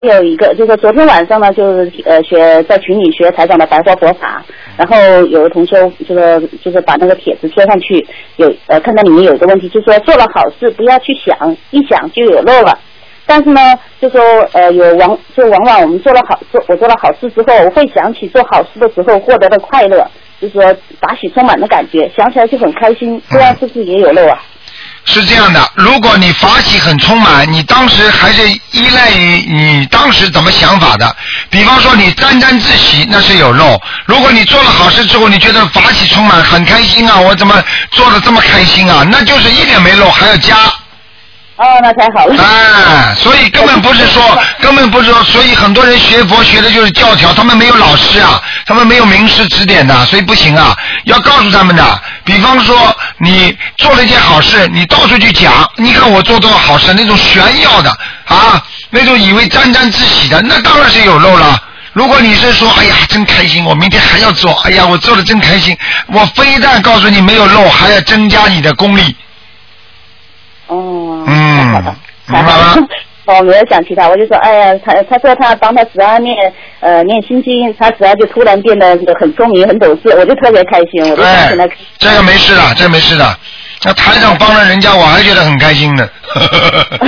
有一个，就是昨天晚上呢，就是学在群里学台长的白话佛法，然后有个同学就是把那个帖子贴上去，看到里面有一个问题，就是说做了好事不要去想，一想就有漏了。但是呢，就说往往我们我做了好事之后，我会想起做好事的时候获得的快乐，就是说法喜充满的感觉，想起来就很开心，这样是不是也有漏啊？ 是这样的，如果你法喜很充满，你当时还是依赖于你当时怎么想法的。比方说你沾沾自喜，那是有漏。如果你做了好事之后，你觉得法喜充满，很开心啊，我怎么做的这么开心啊？那就是一点没漏，还要加。 哦，那太好了。 哎，所以根本不是说，所以很多人学佛学的就是教条，他们没有老师啊，他们没有名师指点的，所以不行啊，要告诉他们的。比方说，你做了一件好事，你到处去讲，你看我做多少好事，那种炫耀的啊，那种以为沾沾自喜的，那当然是有漏了。如果你是说，哎呀，真开心，我明天还要做，哎呀，我做的真开心，我非但告诉你没有漏，还要增加你的功力。 哦， 好的，明白吗？ 我没有想其他，我就说，哎呀，他说他帮他侄儿念心经，他侄儿就突然变得很聪明很懂事，我就特别开心，我就想起来。 这个没事的，这没事的。那台长帮了人家，我还觉得很开心呢。